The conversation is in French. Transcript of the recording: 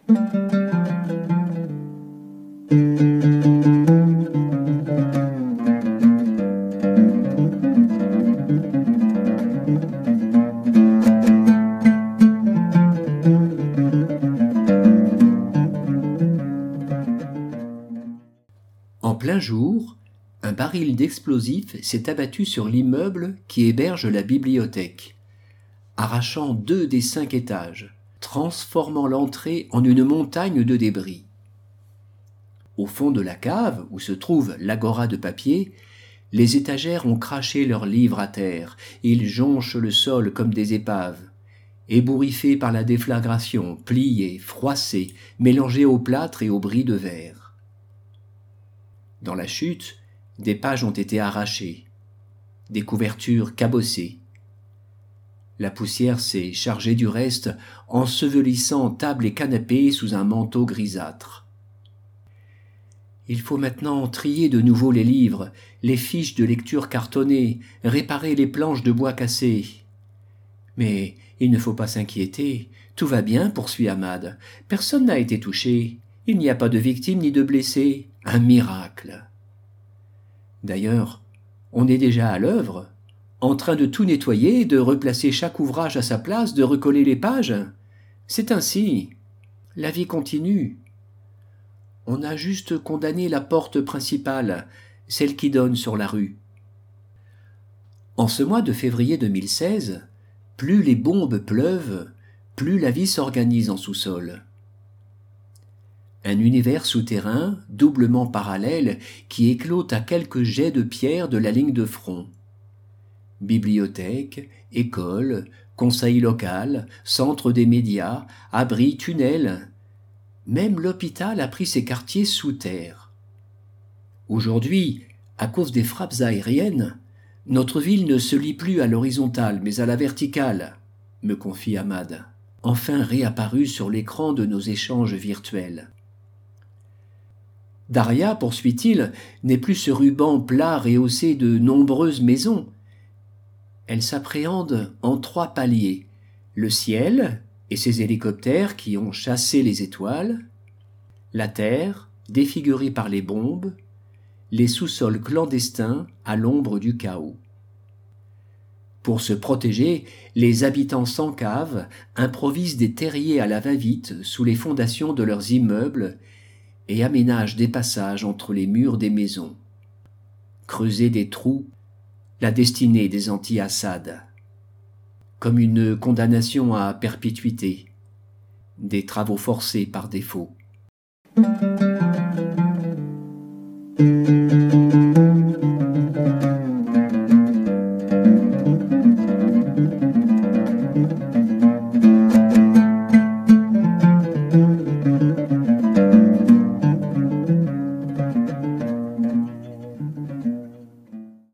En plein jour, un baril d'explosifs s'est abattu sur l'immeuble qui héberge la bibliothèque, arrachant 2 des 5 étages, transformant l'entrée en une montagne de débris. Au fond de la cave, où se trouve l'agora de papier, les étagères ont craché leurs livres à terre, ils jonchent le sol comme des épaves, ébouriffés par la déflagration, pliés, froissés, mélangés au plâtre et au bris de verre. Dans la chute, des pages ont été arrachées, des couvertures cabossées. La poussière s'est chargée du reste, ensevelissant table et canapé sous un manteau grisâtre. Il faut maintenant trier de nouveau les livres, les fiches de lecture cartonnées, réparer les planches de bois cassées. Mais il ne faut pas s'inquiéter, tout va bien, poursuit Ahmad. Personne n'a été touché, il n'y a pas de victimes ni de blessés. Un miracle. D'ailleurs, on est déjà à l'œuvre, en train de tout nettoyer, de replacer chaque ouvrage à sa place, de recoller les pages. C'est ainsi. La vie continue. On a juste condamné la porte principale, celle qui donne sur la rue. En ce mois de février 2016, plus les bombes pleuvent, plus la vie s'organise en sous-sol. Un univers souterrain, doublement parallèle, qui éclot à quelques jets de pierre de la ligne de front. Bibliothèque, école, conseil local, centre des médias, abri, tunnel. Même l'hôpital a pris ses quartiers sous terre. Aujourd'hui, à cause des frappes aériennes, notre ville ne se lie plus à l'horizontale mais à la verticale, me confie Ahmad, enfin réapparu sur l'écran de nos échanges virtuels. Daria, poursuit-il, n'est plus ce ruban plat rehaussé de nombreuses maisons. Elle s'appréhende en 3 paliers, le ciel et ses hélicoptères qui ont chassé les étoiles, la terre défigurée par les bombes, les sous-sols clandestins à l'ombre du chaos. Pour se protéger, les habitants sans cave improvisent des terriers à la va-vite sous les fondations de leurs immeubles et aménagent des passages entre les murs des maisons. Creuser des trous, la destinée des anti-Assad. Comme une condamnation à perpétuité, des travaux forcés par défaut.